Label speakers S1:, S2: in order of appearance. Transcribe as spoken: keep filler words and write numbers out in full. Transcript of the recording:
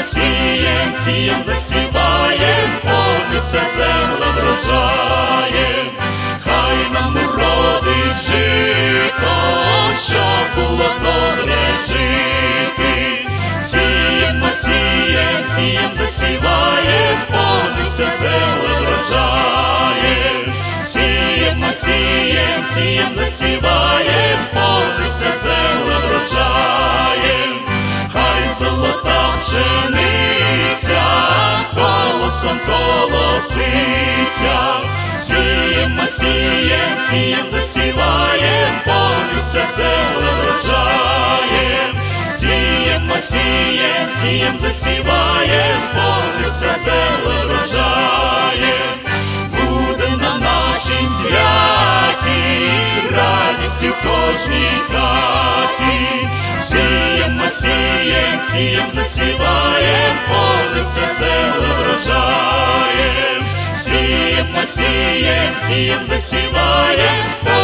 S1: сієм, сієм засіваєм, повністю земле врожаєм. Хай нам уродить жито, щоб було добре жити. Сіємо, сієм, сієм засіваєм, повністю земле врожаєм. Сіємо, сієм, сієм засіваєм, повністю земле врожаєм. Хай золота пшениця колосом колоситься. Сіємо, сієм, сієм засіваєм, повністю земле врожаєм. Сіємо, сієм, сієм засіваєм, повністю земле врожаєм. Буде на нашім святі радість у кожній хаті. Сіємо, сієм, сієм засіваєм, повністю земле врожаєм. Сіємо, сієм, сієм засіваєм,